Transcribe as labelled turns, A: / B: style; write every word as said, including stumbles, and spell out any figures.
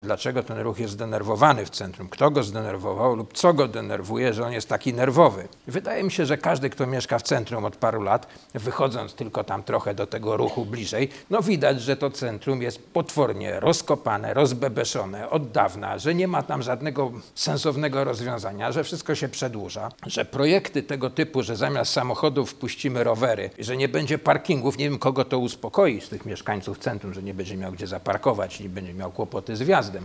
A: dlaczego ten ruch jest zdenerwowany w centrum, kto go zdenerwował lub co go denerwuje, że on jest taki nerwowy. Wydaje mi się, że każdy, kto mieszka w centrum od paru lat, wychodząc tylko tam trochę do tego ruchu bliżej, no widać, że to centrum jest potwornie rozkopane, rozbebeszone od dawna, że nie ma tam żadnego sensownego rozwiązania, że wszystko się przedłuża, że projekty tego typu, że zamiast samochodów wpuścimy rowery, że nie będzie parkingów, nie wiem kogo to uspokoi z tych mieszkańców centrum, że nie będzie miał gdzie zaparkować, nie będzie miał kłopoty z wjazdem.